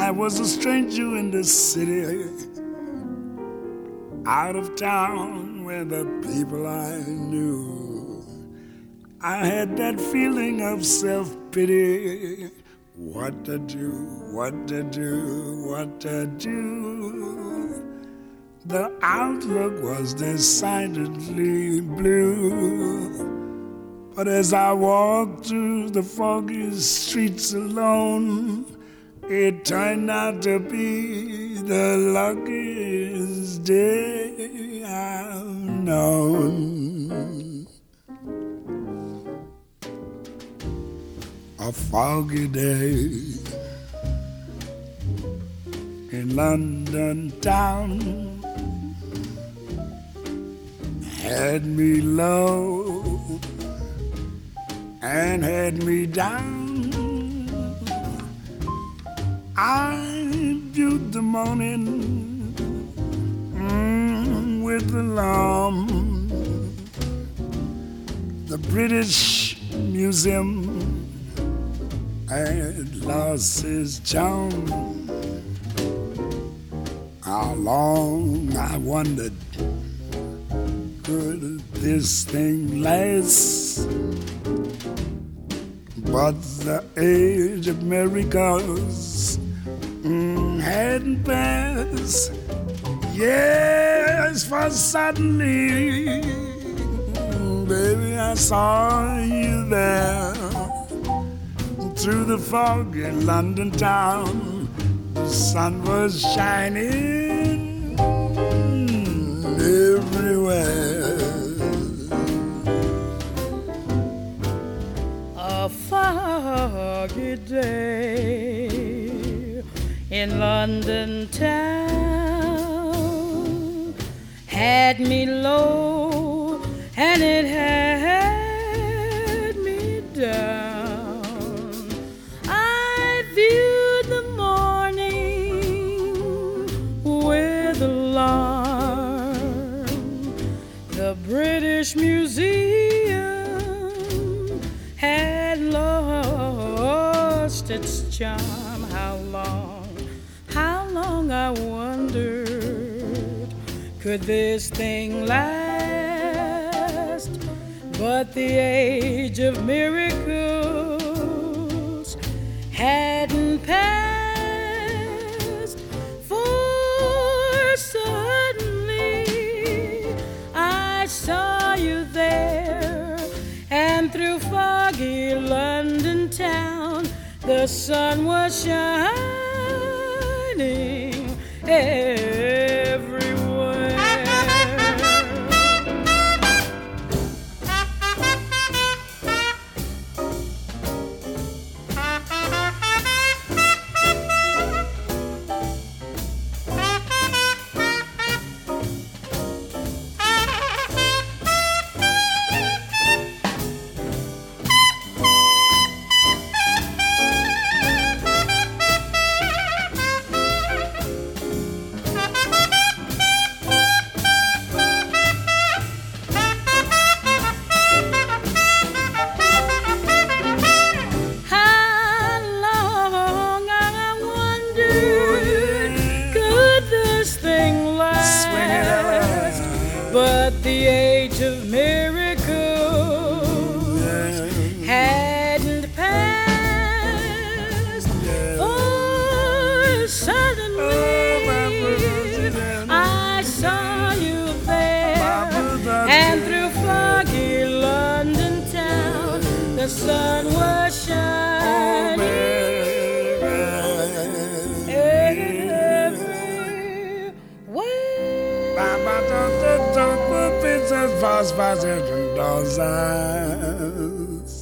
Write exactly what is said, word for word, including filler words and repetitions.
I was a stranger in the city, out of town where the people I knew. I had that feeling of self-pity. What to do, what to do, what to do. The outlook was decidedly blue. But as I walked through the foggy streets alone, it turned out to be the luckiest day I've known. A foggy day in London town had me low and had me down. I viewed the morning mm, with alarm. The British Museum had lost its charm. How long, I wondered, could this thing last? But the age of miracles mm, hadn't passed. Yes, for suddenly, mm, baby, I saw you there. Through the fog in London town, the sun was shining everywhere. A foggy day in London town had me low and it had me down. I viewed the morning with alarm. The British Museum had lost its charm. How long, how long I wondered, could this thing last? But the age of miracles hadn't passed, for suddenly I saw you there, and through foggy London town the sun was shining everywhere. But the age of miracles hadn't passed. For suddenly I saw you there, and through foggy London town the sun was shining everywhere. Fast, fast, and those eyes.